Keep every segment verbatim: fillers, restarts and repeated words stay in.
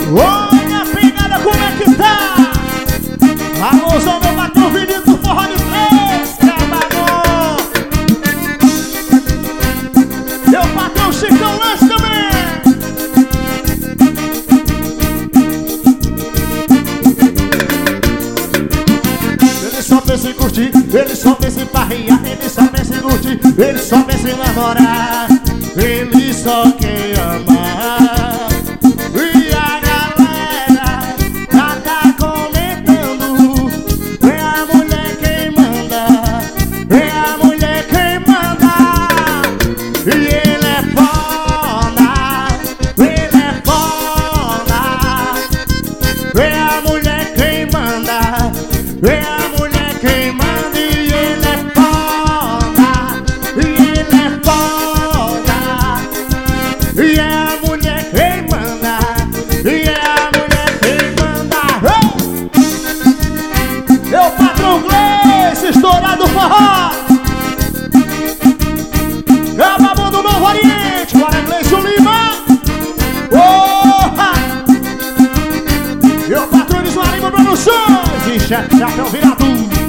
Olha a pegada como é que tá. Alôzão, meu patrão Vinícius do Forró de Três, Cabagão. Meu patrão Chicão Lanche também. Ele só pensa em curtir, ele só pensa em parrear, ele só pensa em curtir, ele só pensa em namorar, ele só quer amar. E a galera já tá comentando, é a mulher quem manda, é a mulher quem manda. E ele é foda, ele é foda, é a mulher quem manda, é a mulher quem manda. E ele é foda, e ele é foda, e é a mulher quem manda, e é a mulher quem manda. Hey! Meu patrão Gleice, estourado forró. Gababão do Novo Oriente, bora Gleice Lima. Porra! Meu patrão de Suarima Produções e chefe Chapéu Virado.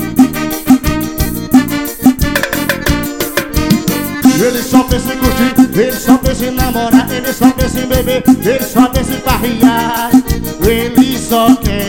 Ele só pensa em curtir, ele só pensa em namorar, ele só pensa em beber, ele só pensa em parrear, ele só quer